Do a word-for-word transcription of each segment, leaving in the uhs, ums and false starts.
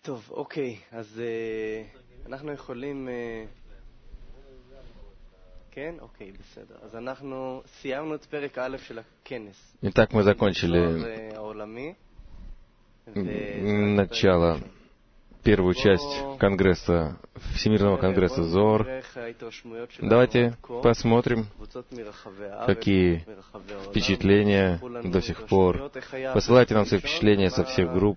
טוב, אוקיי, אז אנחנו יכולים... כן? אוקיי, בסדר. אז אנחנו סיימנו את פרק א' של הכנס. Итак, мы закончили начало, первую часть конгресса, Всемирного конгресса Зоар. Давайте посмотрим, какие впечатления до сих пор. Посылайте нам свои впечатления со всех групп.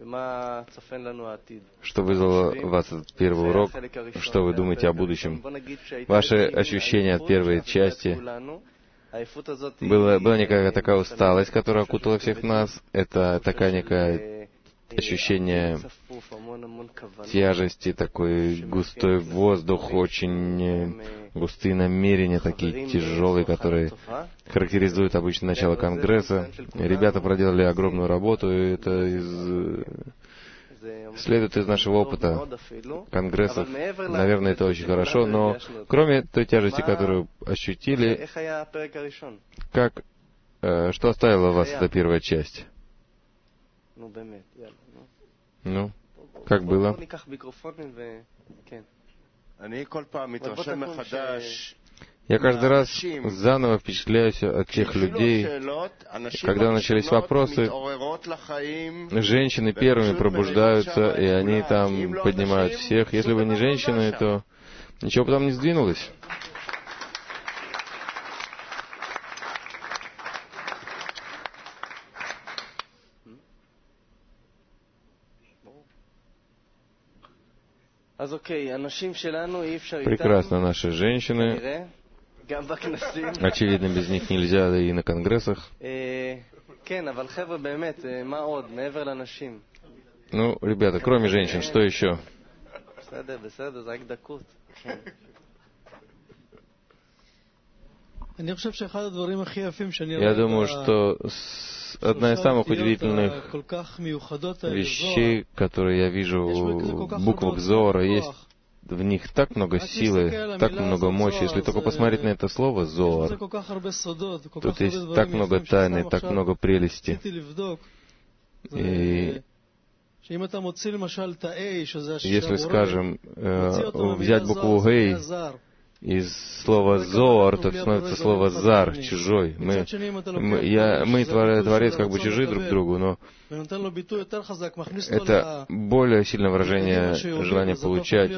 Что вызвало вас этот первый урок? Что вы думаете о будущем? Ваши ощущения от первой части? Была, была некая такая усталость, которая окутала всех нас. Это такая некая ощущение тяжести, такой густой воздух, очень густые намерения, такие тяжелые, которые характеризуют обычно начало Конгресса. Ребята проделали огромную работу, и это из... следует из нашего опыта Конгрессов. Наверное, это очень хорошо, но кроме той тяжести, которую ощутили, как, э, что оставила вас эта первая часть? Ну, как было? Я каждый раз заново впечатляюсь от тех людей, когда начались вопросы, женщины первыми пробуждаются, и они там поднимают всех. Если бы не женщины, то ничего бы там не сдвинулось. Прекрасно, наши женщины. Очевидно, без них нельзя, да и на конгрессах. Ну, ребята, кроме женщин, что еще? Я думаю, что одна из самых удивительных вещей, которые я вижу в буквах Зоара, есть в них так много силы, так много мощи. Если только посмотреть на это слово «Зоар», тут есть так много тайны, так много прелести. И если, скажем, взять букву «Гей» из слова «зоар», то становится слово «зар», «чужой». Мы, мы, я, мы Творец, как бы чужие друг другу, но это более сильное выражение желания получать.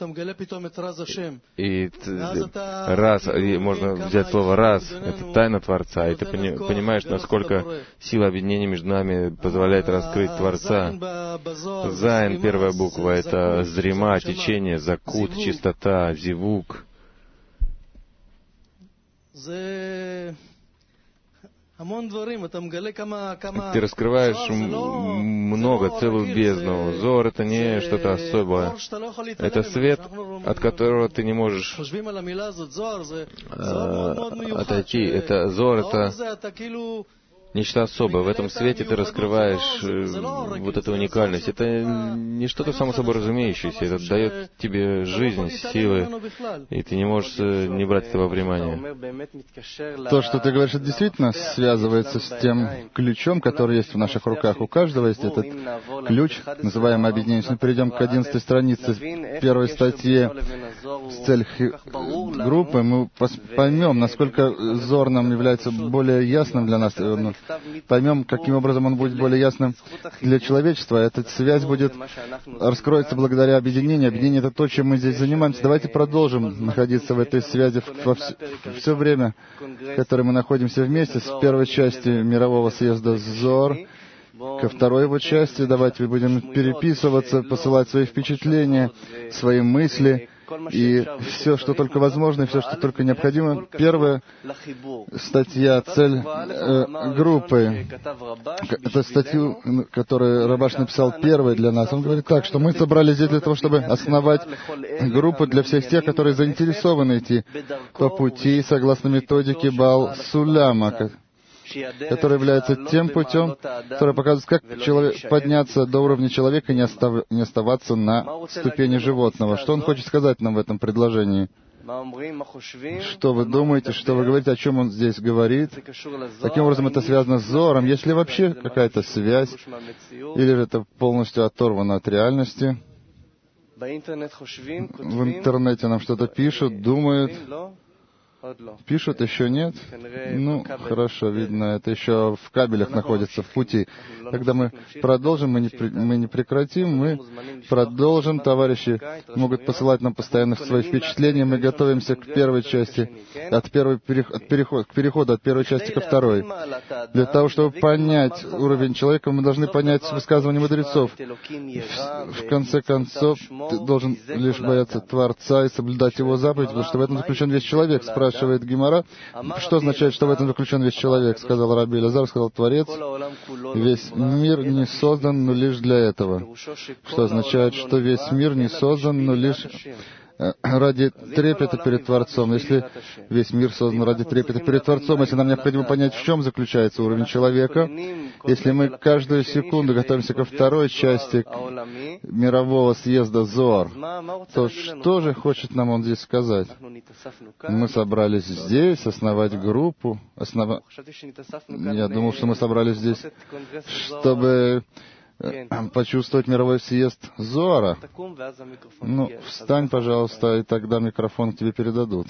И раз, и можно взять слово «раз», это тайна Творца, и ты пони, понимаешь, насколько сила объединения между нами позволяет раскрыть Творца. Зайн, первая буква, это зрима, течение, закут, чистота, зивук. Ты раскрываешь много, целую бездну. Зор — это не что-то особое. Это свет, от которого ты не можешь э, отойти. Это Зор — это нечто особое. В этом свете ты раскрываешь э, вот эту уникальность. Это не что-то само собой разумеющееся. Это дает тебе жизнь, силы, и ты не можешь э, не брать этого внимания. То, что ты говоришь, это действительно связывается с тем ключом, который есть в наших руках. У каждого есть этот ключ, называемый объединение. Если мы перейдем к одиннадцатой странице первой статье с целью группы, мы поймем, насколько Зор нам является более ясным для нас, поймем, каким образом он будет более ясным для человечества. Эта связь будет раскроется благодаря объединению. Объединение — это то, чем мы здесь занимаемся. Давайте продолжим находиться в этой связи во все, все время, в которое мы находимся вместе, с первой части мирового съезда Зоар ко второй его части. Давайте будем переписываться, посылать свои впечатления, свои мысли, и все, что только возможно, и все, что только необходимо. Первая статья, цель э, группы. Это статью, которую Рабаш написал первой для нас. Он говорит так, что мы собрались здесь для того, чтобы основать группу для всех тех, которые заинтересованы идти по пути согласно методике Баал-Суляма, который является тем путем, который показывает, как человек, подняться до уровня человека и не, остав, не оставаться на ступени животного. Что он хочет сказать нам в этом предложении? что вы думаете, что вы говорите, о чем он здесь говорит, каким образом это связано с Зоаром, есть ли вообще какая-то связь, или же это полностью оторвано от реальности. В интернете нам что-то пишут, думают. Пишут, еще нет? Ну, хорошо, видно, это еще в кабелях находится, в пути. Когда мы продолжим, мы не, мы не прекратим, мы продолжим. Товарищи могут посылать нам постоянно свои впечатления. Мы готовимся к первой части, от первой от переход, к переходу от первой части ко второй. Для того, чтобы понять уровень человека, мы должны понять высказывания мудрецов. В, в конце концов, ты должен лишь бояться Творца и соблюдать Его заповедь, потому что в этом заключен весь человек. Спрашивает Гемара, что означает, что в этом заключен весь человек, сказал Раби Элиазар, сказал Творец. Весь мир не создан, но лишь для этого. Что означает, что весь мир не создан, но лишь ради трепета перед Творцом. Если весь мир создан ради трепета перед Творцом, если нам необходимо понять, в чем заключается уровень человека, если мы каждую секунду готовимся ко второй части мирового съезда Зоар, то что же хочет нам он здесь сказать? Мы собрались здесь основать группу. Основа... Я думал, что мы собрались здесь, чтобы почувствовать мировой съезд Зоара. Ну, встань, пожалуйста, и тогда микрофон к тебе передадут.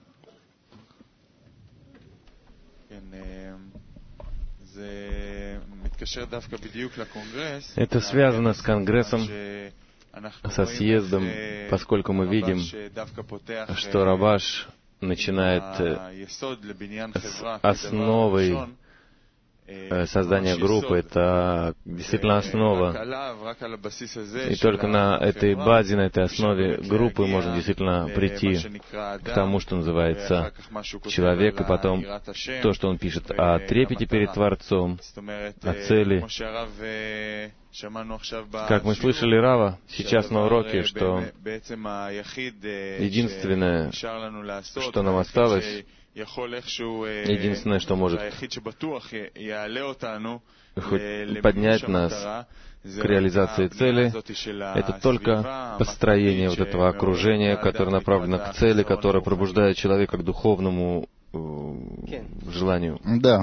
Это связано с Конгрессом, со съездом, поскольку мы видим, что Рабаш начинает с основой создание группы — это действительно основа. И только на этой базе, на этой основе группы можно действительно прийти к тому, что называется человек, и потом то, что он пишет о трепете перед Творцом, о цели. Как мы слышали Рава сейчас на уроке, что единственное, что нам осталось, единственное, что может хоть поднять нас к реализации цели, это только построение вот этого окружения, которое направлено к цели, которое пробуждает человека к духовному э, желанию. Да.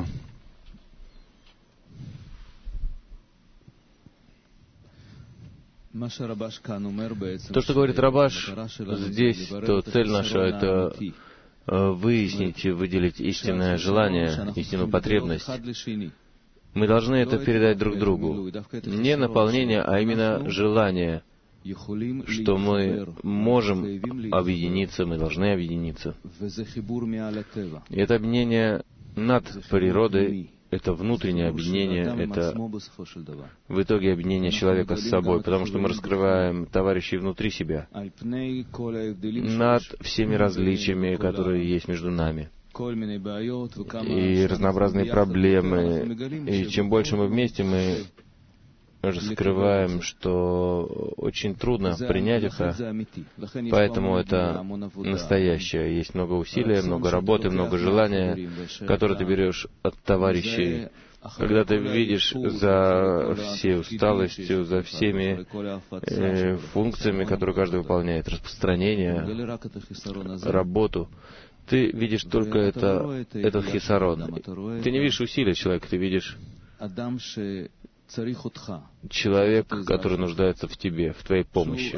То, что говорит Рабаш здесь, то цель наша — это выяснить и выделить истинное желание, истинную потребность. Мы должны это передать друг другу. Не наполнение, а именно желание, что мы можем объединиться, мы должны объединиться. И это объединение над природой, это внутреннее объединение, это в итоге объединение человека с собой, потому что мы раскрываем товарищей внутри себя, над всеми различиями, которые есть между нами, и разнообразные проблемы. И чем больше мы вместе, мы раскрываем, что очень трудно принять это, поэтому это настоящее. Есть много усилий, много работы, много желания, которое ты берешь от товарищей. Когда ты видишь за всей усталостью, за всеми э, функциями, которые каждый выполняет, распространение, работу, ты видишь только это, этот хисарон. Ты не видишь усилия человека, ты видишь человек, который нуждается в тебе, в твоей помощи.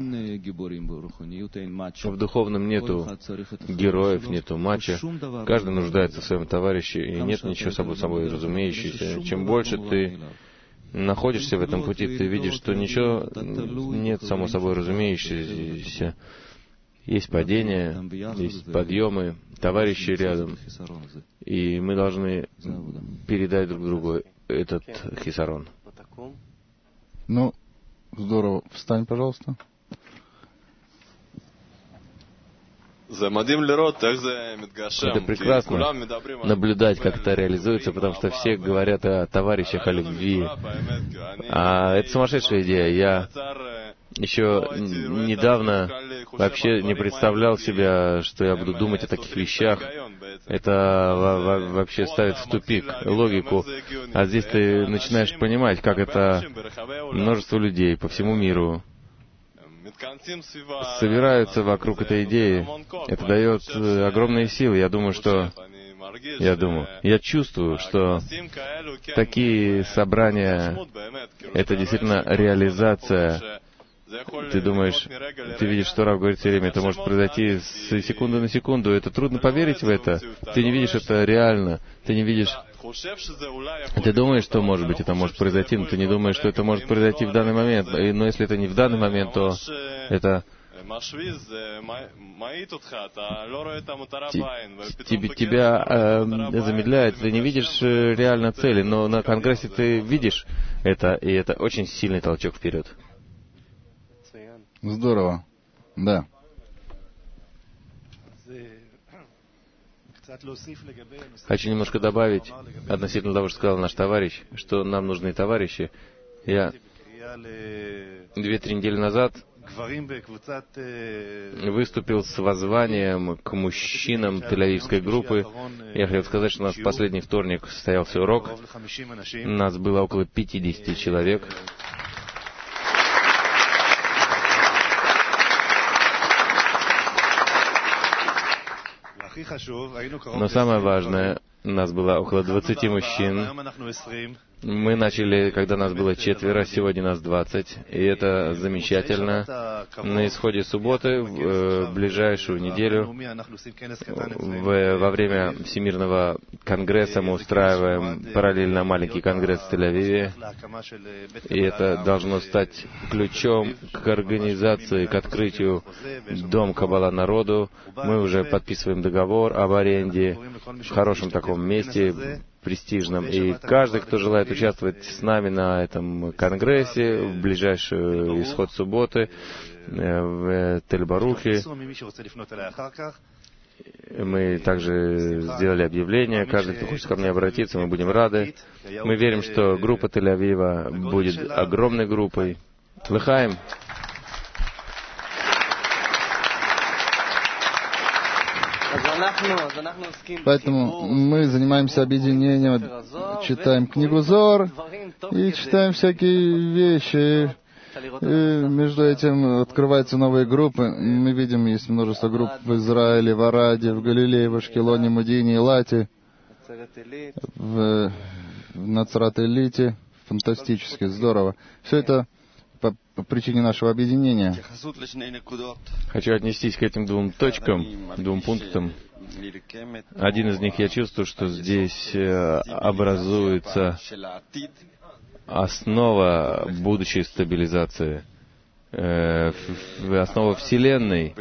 В духовном нету героев, нету матча. Каждый нуждается в своем товарище, и нет ничего собой, собой разумеющегося. Чем больше ты находишься в этом пути, ты видишь, что ничего нет само собой разумеющегося. Есть падения, есть подъемы, товарищи рядом, и мы должны передать друг другу этот хисарон. Ну, здорово. Встань, пожалуйста. Это прекрасно наблюдать, как это реализуется, потому что все говорят о товарищах, о любви. А это сумасшедшая идея. Я еще недавно вообще не представлял себя, что я буду думать о таких вещах. Это вообще ставит в тупик логику. А здесь ты начинаешь понимать, как это множество людей по всему миру собираются вокруг этой идеи. Это дает огромные силы. Я думаю, что... Я думаю, я чувствую, что такие собрания — это действительно реализация. Ты думаешь, ты видишь, что Рав говорит все время, это может произойти с секунды на секунду. Это трудно поверить в это. Ты не видишь это реально. Ты не видишь... Ты думаешь, что, может быть, это может произойти, но ты не думаешь, что это может произойти в данный момент. Но если это не в данный момент, то это... Тебе, тебя э, замедляет, ты не видишь э, реально цели, но на Конгрессе ты видишь это, и это очень сильный толчок вперед. Здорово. Да. Хочу немножко добавить относительно того, что сказал наш товарищ, что нам нужны товарищи. Я две-три недели назад выступил с воззванием к мужчинам тель-авивской группы. Я хотел сказать, что у нас в последний вторник состоялся урок. У нас было около пятидесяти человек. Но самое важное, у нас было около двадцати мужчин. Мы начали, когда нас было четверо, сегодня нас двадцать, и это замечательно. На исходе субботы, в э, ближайшую неделю, в, во время Всемирного конгресса мы устраиваем параллельно маленький конгресс в Тель-Авиве, и это должно стать ключом к организации, к открытию Дом Каббала народу. Мы уже подписываем договор об аренде в хорошем таком месте, престижном. И каждый, кто желает участвовать с нами на этом конгрессе в ближайший исход субботы в Тель-Барухе, мы также сделали объявление. Каждый, кто хочет ко мне обратиться, мы будем рады. Мы верим, что группа Тель-Авива будет огромной группой. Лыхаем. Поэтому мы занимаемся объединением, читаем книгу Зор и читаем всякие вещи. И между этим открываются новые группы. Мы видим, есть множество групп в Израиле, в Араде, в Галилее, в Ашкелоне, Мудине, Илате, в, в Нацрат-Элите. Фантастически, здорово. Все это по, по причине нашего объединения. Хочу отнестись к этим двум точкам, двум пунктам. Один из них, я чувствую, что здесь образуется основа будущей стабилизации, основа Вселенной.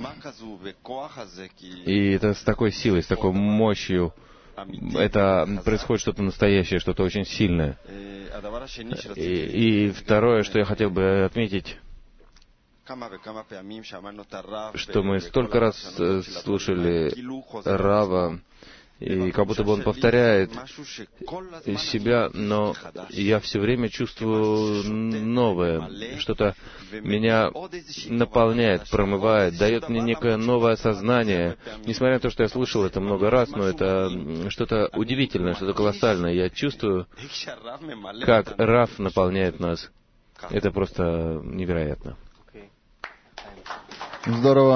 И это с такой силой, с такой мощью. Это происходит что-то настоящее, что-то очень сильное. И, и второе, что я хотел бы отметить, что мы столько раз слушали Рава, и как будто бы он повторяет себя, но я все время чувствую новое. Что-то меня наполняет, промывает, дает мне некое новое сознание. Несмотря на то, что я слышал это много раз, но это что-то удивительное, что-то колоссальное. Я чувствую, как Рав наполняет нас. Это просто невероятно. Здорово.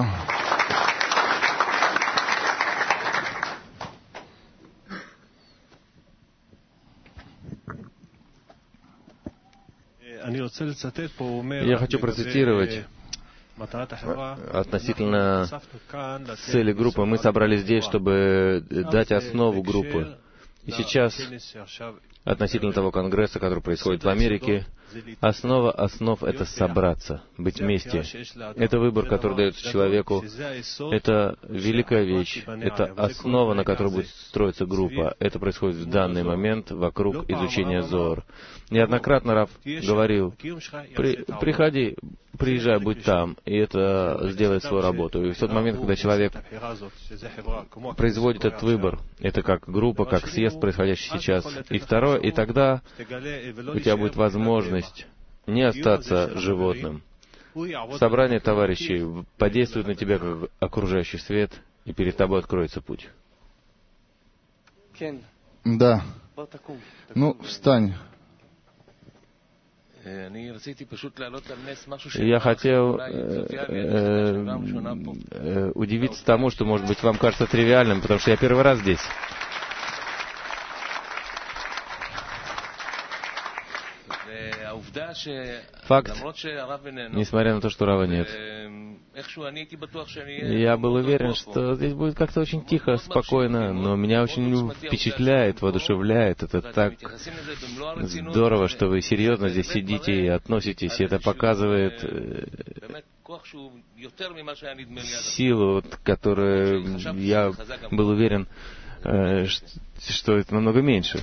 Я хочу процитировать относительно цели группы. Мы собрались здесь, чтобы дать основу группы. И сейчас, относительно того конгресса, который происходит в Америке, основа основ — это собраться, быть вместе. Это выбор, который дается человеку. Это великая вещь. Это основа, на которой будет строиться группа. Это происходит в данный момент вокруг изучения Зоар. Неоднократно Рав говорил: При, приходи, приезжай, будь там, и это сделает свою работу. И в тот момент, когда человек производит этот выбор, это как группа, как съезд, происходящий сейчас. И второе, и тогда у тебя будет возможность не остаться животным. Собрание товарищей подействует на тебя как окружающий свет, и перед тобой откроется путь. Да. Ну, встань. Я хотел э, э, удивиться тому, что, может быть, вам кажется тривиальным, потому что я первый раз здесь. Факт, несмотря на то, что Рава нет, я был уверен, что здесь будет как-то очень тихо, спокойно, но меня очень впечатляет, воодушевляет. Это так здорово, что вы серьезно здесь сидите и относитесь. И это показывает силу, которую я был уверен, что это намного меньше.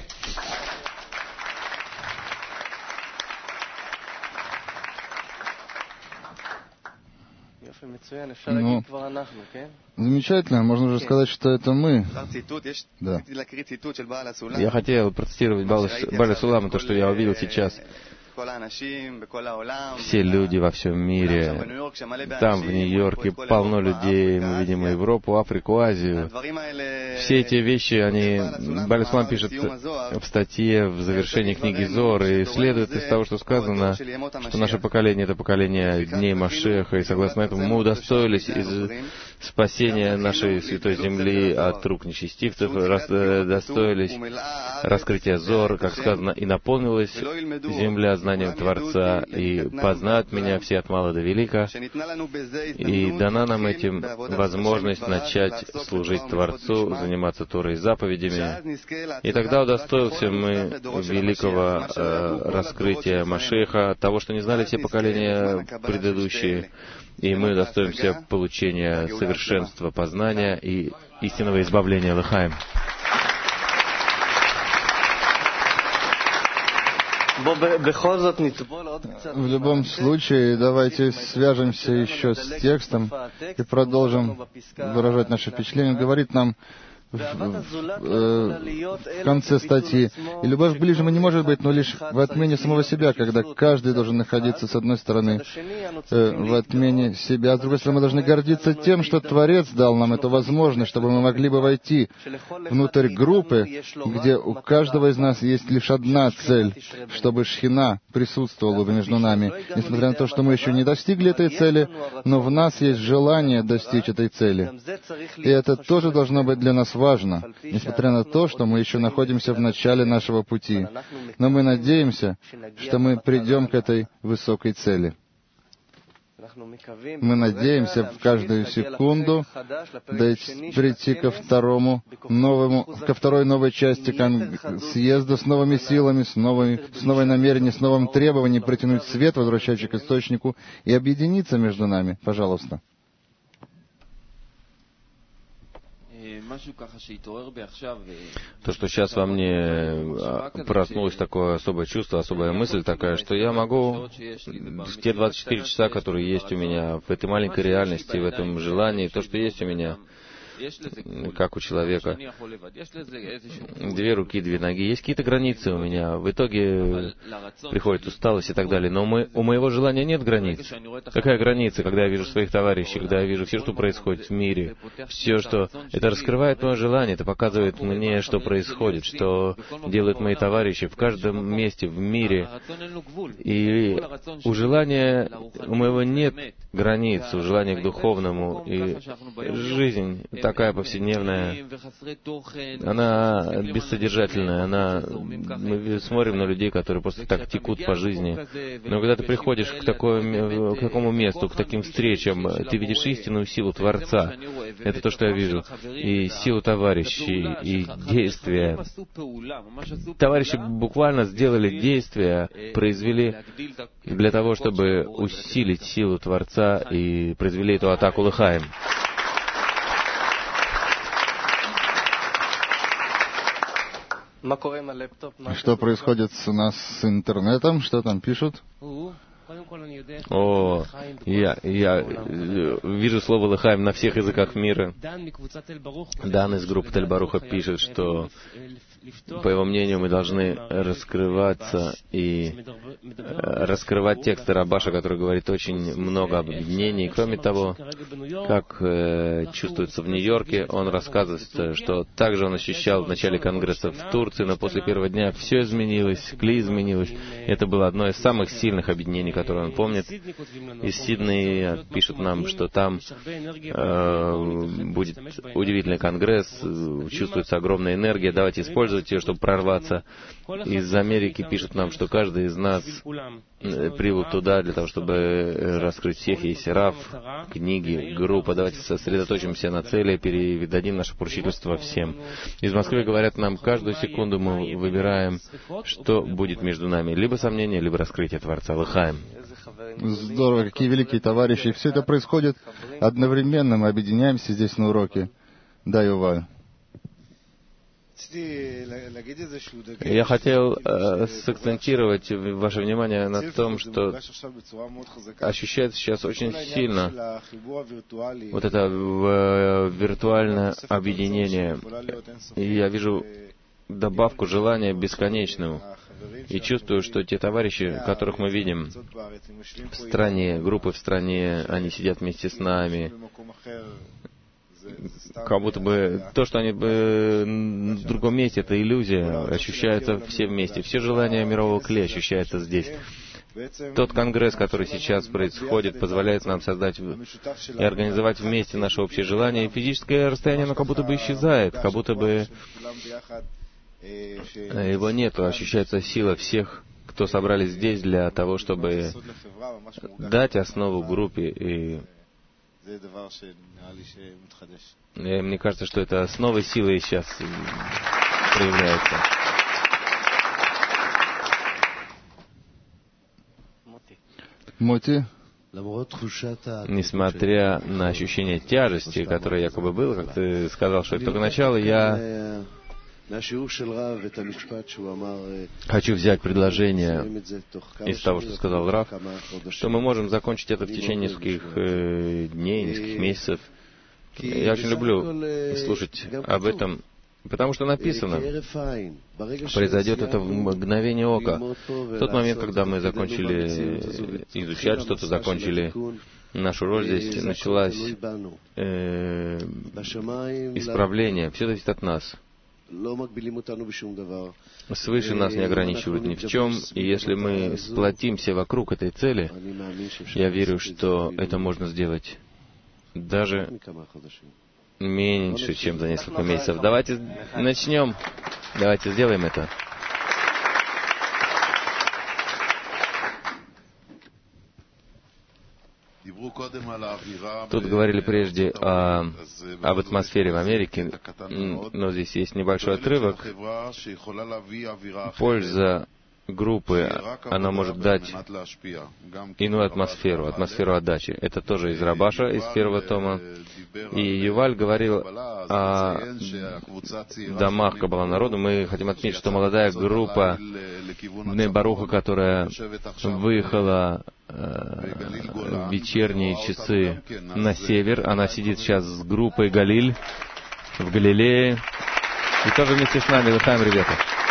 Ну, замечательно, можно уже сказать, что это мы. Да. Я хотел процитировать Баля Сулама, то, что я увидел сейчас. Все люди во всем мире, там, в Нью-Йорке, полно людей, мы видим Европу, Африку, Азию. Все эти вещи, они... Баля Сулам пишет в статье в завершении книги Зор, и следует из того, что сказано, что наше поколение — это поколение дней Машеха, и согласно этому мы удостоились из спасения нашей святой земли от рук нечестивцев, удостоились раскрытия Зор, как сказано, и наполнилась земля знанием Творца, и познают меня все от мала до велика, и дана нам этим возможность начать служить Творцу, заниматься Торой и заповедями. И тогда удостоился мы великого э, раскрытия Машеха, того, что не знали все поколения предыдущие, и мы удостоимся получения совершенства познания и истинного избавления Лехаим. В любом случае, давайте свяжемся еще с текстом и продолжим выражать наше впечатление. Говорит нам в, в, в конце статьи: «И любовь к ближнему не может быть, но лишь в отмене самого себя, когда каждый должен находиться, с одной стороны, э, в отмене себя, а с другой стороны, мы должны гордиться тем, что Творец дал нам эту возможность, чтобы мы могли бы войти внутрь группы, где у каждого из нас есть лишь одна цель, чтобы Шхина присутствовала бы между нами. Несмотря на то, что мы еще не достигли этой цели, но в нас есть желание достичь этой цели. И это тоже должно быть для нас важно. Важно, несмотря на то, что мы еще находимся в начале нашего пути. Но мы надеемся, что мы придем к этой высокой цели. Мы надеемся в каждую секунду прийти ко второму новому, ко второй новой части кон- съезда с новыми силами, с, новой, с новой намерением, с новым требованием притянуть свет, возвращающий к источнику, и объединиться между нами. Пожалуйста. То, что сейчас во мне проснулось такое особое чувство, особая мысль такая, что я могу в те двадцать четыре часа, которые есть у меня, в этой маленькой реальности, в этом желании, то, что есть у меня, как у человека, две руки, две ноги, есть какие-то границы у меня. В итоге приходит усталость и так далее. Но мы, у моего желания нет границ. Какая граница, когда я вижу своих товарищей, когда я вижу все, что происходит в мире, все, что... Это раскрывает мое желание, это показывает мне, что происходит, что делают мои товарищи в каждом месте в мире. И у желания, у моего нет границ, у желания к духовному. И жизнь такая повседневная, она бессодержательная, она... Мы смотрим на людей, которые просто так текут по жизни. Но когда ты приходишь к, такой, к такому месту, к таким встречам, ты видишь истинную силу Творца. Это то, что я вижу. И силу товарищей, и действия. Товарищи буквально сделали действия, произвели для того, чтобы усилить силу Творца, и произвели эту атаку Лехаим. Что происходит у нас с интернетом? Что там пишут? О, я, я вижу слово «лахаим» на всех языках мира. Дан из группы Тель-Баруха пишет, что, по его мнению, мы должны раскрываться и раскрывать тексты Рабаша, который говорит очень много об объединении. Кроме того, как э, чувствуется в Нью-Йорке, он рассказывает, что также он ощущал в начале Конгресса в Турции, но после первого дня все изменилось, Кли изменилось. Это было одно из самых сильных объединений, которые он помнит. Из Сиднея пишут нам, что там э, будет удивительный конгресс, чувствуется огромная энергия, давайте использовать ее, чтобы прорваться. Из Америки пишут нам, что каждый из нас прибыл туда для того, чтобы раскрыть всех. Есть РАФ, книги, группа. Давайте сосредоточимся на цели, передадим наше поручительство всем. Из Москвы говорят нам, каждую секунду мы выбираем, что будет между нами. Либо сомнение, либо раскрытие Творца. Лахаим. Здорово, какие великие товарищи. И все это происходит одновременно. Мы объединяемся здесь на уроке. Да, Юваль. Я хотел э, сакцентировать ваше внимание на том, что ощущается сейчас очень сильно вот это э, виртуальное объединение. И я вижу добавку желания бесконечную. И чувствую, что те товарищи, которых мы видим в стране, группы в стране, они сидят вместе с нами, как будто бы то, что они бы в другом месте, это иллюзия, ощущаются все вместе. Все желания мирового Кли ощущаются здесь. Тот конгресс, который сейчас происходит, позволяет нам создать и организовать вместе наше общее желание. И физическое расстояние, оно как будто бы исчезает, как будто бы его нету. Ощущается сила всех, кто собрались здесь для того, чтобы дать основу группе. И И мне кажется, что это с новой силой сейчас проявляется. Моти? Несмотря на ощущение тяжести, которое якобы было, как ты сказал, что это только начало, я хочу взять предложение из того, что сказал Рав, что мы можем закончить это в течение нескольких э, дней, нескольких месяцев. Я очень люблю слушать об этом, потому что написано, произойдет это в мгновение ока. В тот момент, когда мы закончили изучать что-то, закончили нашу роль здесь, началось э, исправление. Все зависит от нас. Свыше нас не ограничивают ни в чем, и если мы сплотимся вокруг этой цели, я верю, что это можно сделать даже меньше, чем за несколько месяцев. Давайте начнем, давайте сделаем это. Тут говорили прежде о, об атмосфере в Америке, но здесь есть небольшой отрывок. Польза группы, она может дать иную атмосферу, атмосферу отдачи. Это тоже из Рабаша, из первого тома. И Юваль говорил о домах Каббала народу. Мы хотим отметить, что молодая группа Бней Баруха, которая выехала э, в вечерние часы на север, она сидит сейчас с группой Галиль в Галилее. И тоже вместе с нами. Лахаим, ребята.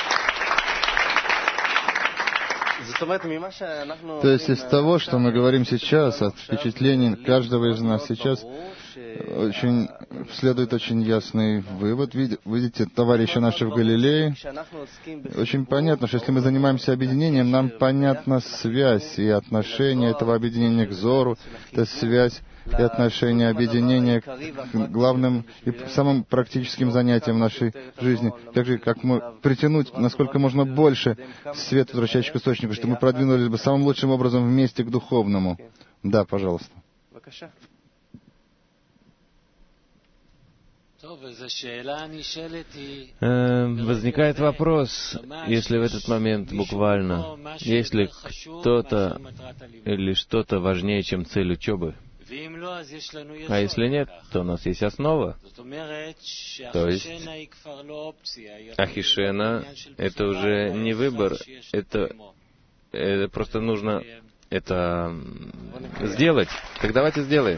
То есть из того, что мы говорим сейчас, от впечатлений каждого из нас сейчас, очень следует очень ясный вывод. Видите, товарищи наши в Галилее, очень понятно, что если мы занимаемся объединением, нам понятна связь и отношение этого объединения к Зору, это связь и отношение объединения к главным и самым практическим занятиям нашей жизни. Также, как мы притянуть, насколько можно больше свет, возвращающий к источнику, чтобы мы продвинулись бы самым лучшим образом вместе к духовному. Да, пожалуйста. Э, возникает вопрос, если в этот момент буквально, если кто-то или что-то важнее, чем цель учебы, а если нет, то у нас есть основа. То есть Ахишена — это уже не выбор, это, это просто нужно это сделать. Так давайте сделаем.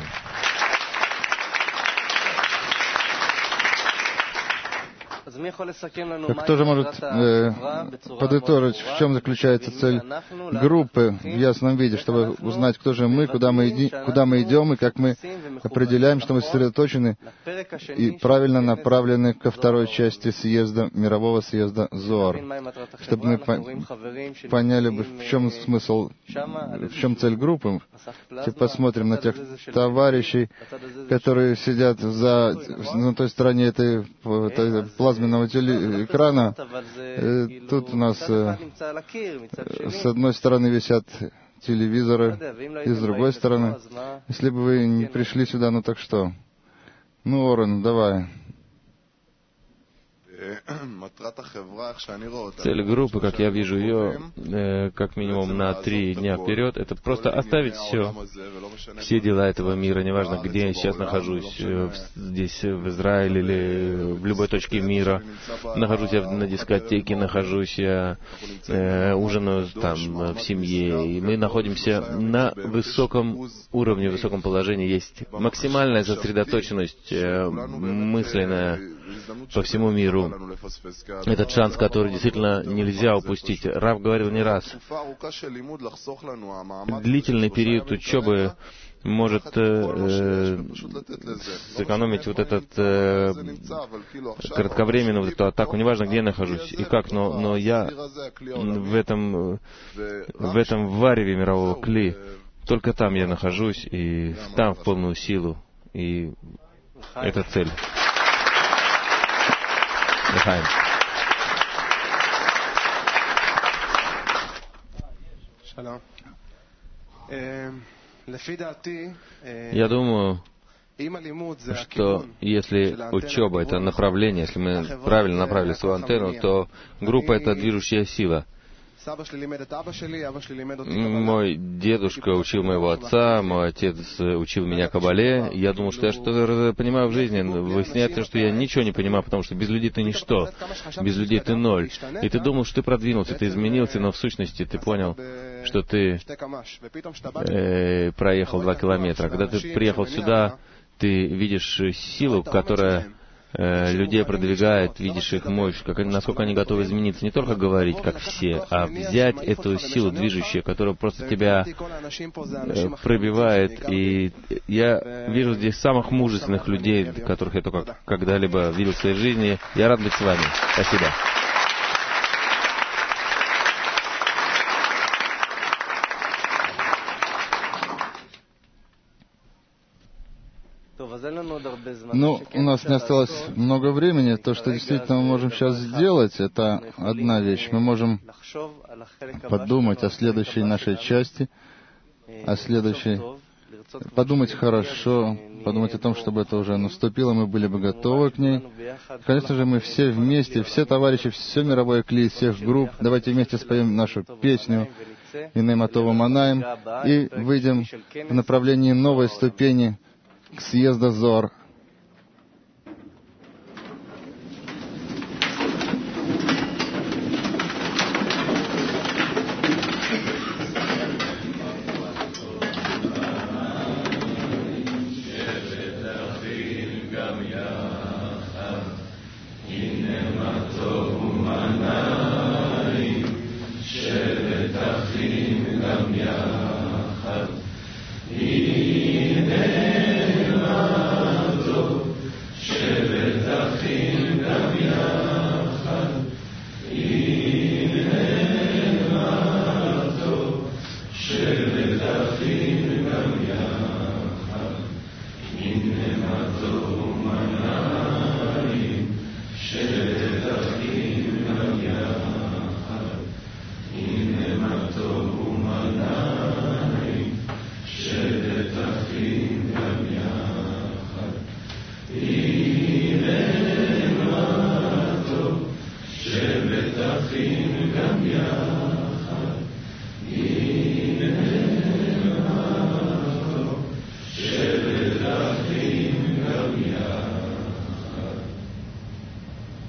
Так кто же может э, подытожить, в чем заключается цель группы в ясном виде, чтобы узнать, кто же мы, куда мы, иди, куда мы идем и как мы определяем, что мы сосредоточены и правильно направлены ко второй части съезда, мирового съезда Зоар, чтобы мы по поняли бы, в чем смысл, в чем цель группы. Если посмотрим на тех товарищей, которые сидят за, на той стороне этой, этой плазменного телеэкрана, тут у нас с одной стороны висят телевизоры, и с другой стороны. Если бы вы не пришли сюда, ну так что? Ну, Орен, давай. Цель группы, как я вижу ее, э, как минимум на три дня вперед, это просто оставить все, все дела этого мира, неважно, где я сейчас нахожусь, э, здесь, в Израиле или в любой точке мира, нахожусь я на дискотеке, нахожусь я, э, ужинаю там в семье, и мы находимся на высоком уровне, высоком положении, есть максимальная сосредоточенность э, мысленная по всему миру. Этот шанс, который действительно нельзя упустить. Рав говорил не раз. Длительный период учебы может э, сэкономить вот этот э, кратковременную вот эту атаку. Неважно, где я нахожусь и как, но, но я в этом, в этом вареве мирового кли, только там я нахожусь, и там в полную силу. И это цель. Лехаим. Я думаю, что если учеба — это направление, если мы правильно направили свою антенну, то группа — это движущая сила. Мой дедушка учил моего отца, мой отец учил меня кабале. Я думал, что я что-то понимаю в жизни. Выясняется, что я ничего не понимаю, потому что без людей ты ничто, без людей ты ноль. И ты думал, что ты продвинулся, ты изменился, но в сущности ты понял, что ты э, проехал два километра. Когда ты приехал сюда, ты видишь силу, которая людей продвигает, видишь их мощь, как, насколько они готовы измениться, не только говорить, как все, а взять эту силу движущую, которая просто тебя э, пробивает. И я вижу здесь самых мужественных людей, которых я только когда-либо видел в своей жизни. Я рад быть с вами. Спасибо. Ну, у нас не осталось много времени. То, что действительно мы можем сейчас сделать, это одна вещь. Мы можем подумать о следующей нашей части, о следующей... Подумать хорошо, подумать о том, чтобы это уже наступило, мы были бы готовы к ней. Конечно же, мы все вместе, все товарищи, все мировое кли, всех групп. Давайте вместе споем нашу песню «Инем атова манаим» и выйдем в направлении новой ступени к съезду Зоар.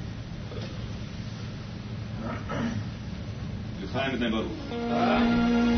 L'chaim b'nei baruch.